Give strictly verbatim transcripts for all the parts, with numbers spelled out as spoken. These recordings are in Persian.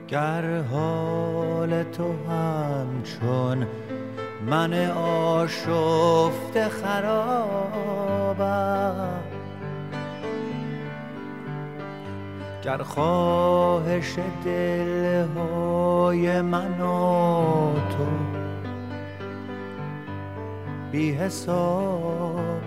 گر حال تو همچون من آشفته خرابم، گر خواهش دلهای من و تو بی حساب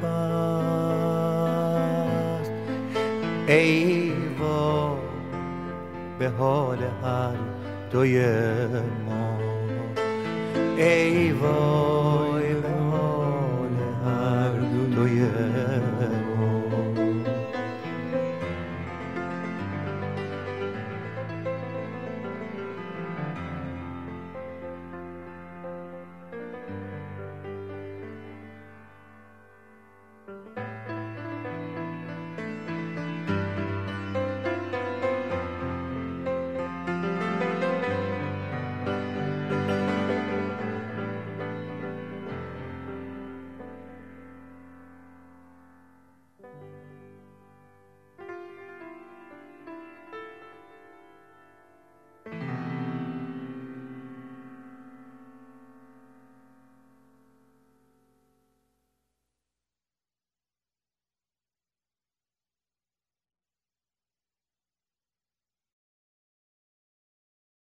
است، ای وای به حال هر دوی ما، ای وای